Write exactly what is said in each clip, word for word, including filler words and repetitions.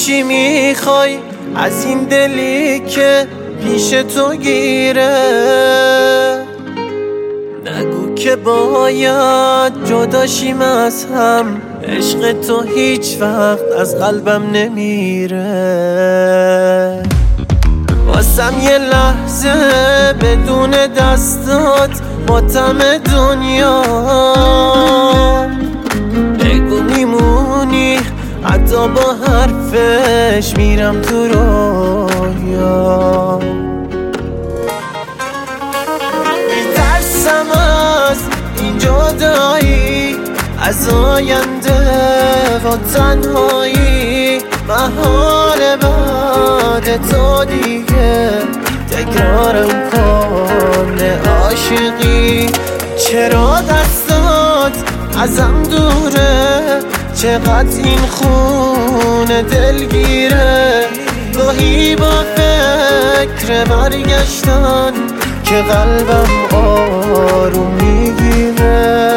چی میخوای از این دلی که پیش تو گیره؟ نگو که باید جداشیم از هم، عشق تو هیچ وقت از قلبم نمیره. واسم یه لحظه بدون دستات ماتم دنیا، بگو میمونی حتی با حرفش میرم تو رویا. میترسم از این جدایی، از آینده و تنهایی، محال بعد تو دیگه تکرارم کنه عاشقی. چرا دستات ازم دوره، چقدر این خونه دلگیره. گاهی با فکر برگشتن که قلبم آروم میگیره.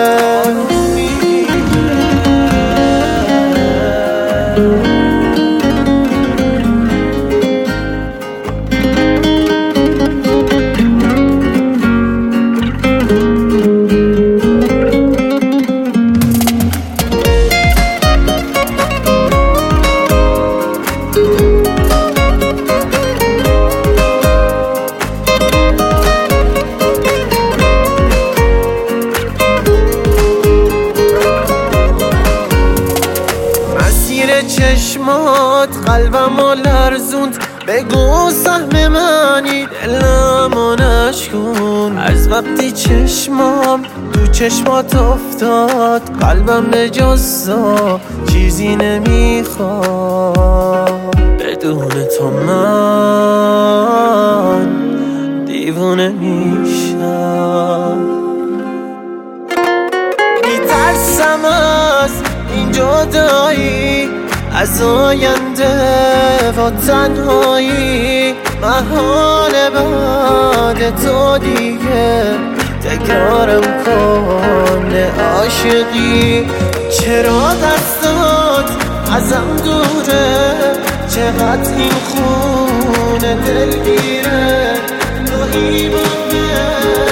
چشمات قلبمو لرزوند، بگو سهم منی دلمو نشکن. از وقتی چشمام تو چشمات افتاد، قلبم به جز تو چیزی نمیخواد. بدون تو من دیوونه میشم. میترسم از این جدایی، از آینده و تنهایی، محال بعد تو دیگه تکرارم کنه عاشقی. چرا دستات ازم دوره، چقدر این خونه دلگیره. گاهی با